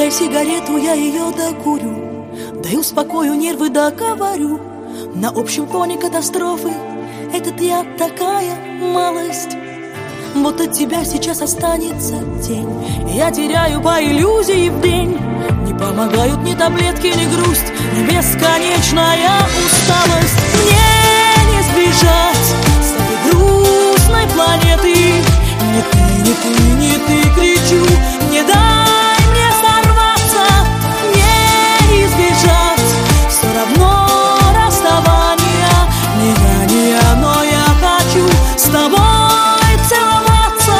дай сигарету, я ее докурю, дай успокою нервы, договорю. На общем фоне катастрофы этот я такая малость. Вот от тебя сейчас останется тень. Я теряю по иллюзии в день. Не помогают ни таблетки, ни грусть, ни бесконечная усталость. Мне не сбежать с этой грустной планеты. Не ты, не ты, не ты, кричу, не дай мне сорваться. Не избежать все равно расставания. Не я, но я хочу с тобой целоваться.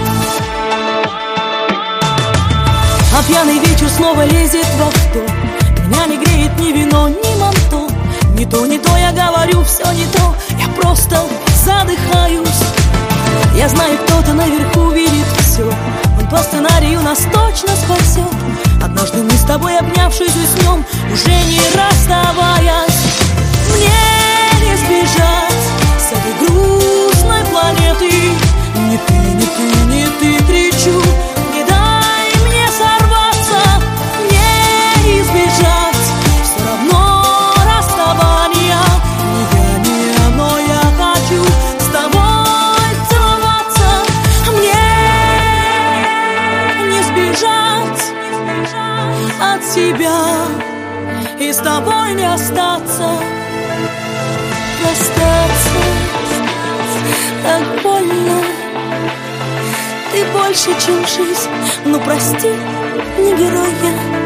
А пьяный вечер снова лезет в окно. Меня не греет ни вино, ни манто. Не то, не то, я говорю, все не то. Я просто задыхаюсь. Я знаю, кто-то наверху видит все. Он по сценарию нас точно спасет. Однажды мы с тобой, обнявшись, уснем, уже не расставаясь. Мне не сбежать с этой грустной планеты. Не ты, не ты, не ты, кричу, не дай мне сорваться. Не избежать все равно расставания. Не я, но я хочу с тобой целоваться. Мне не сбежать от тебя и с тобой не остаться. Расстаться так больно. Ты больше, чем жизнь. Ну прости, не герой я.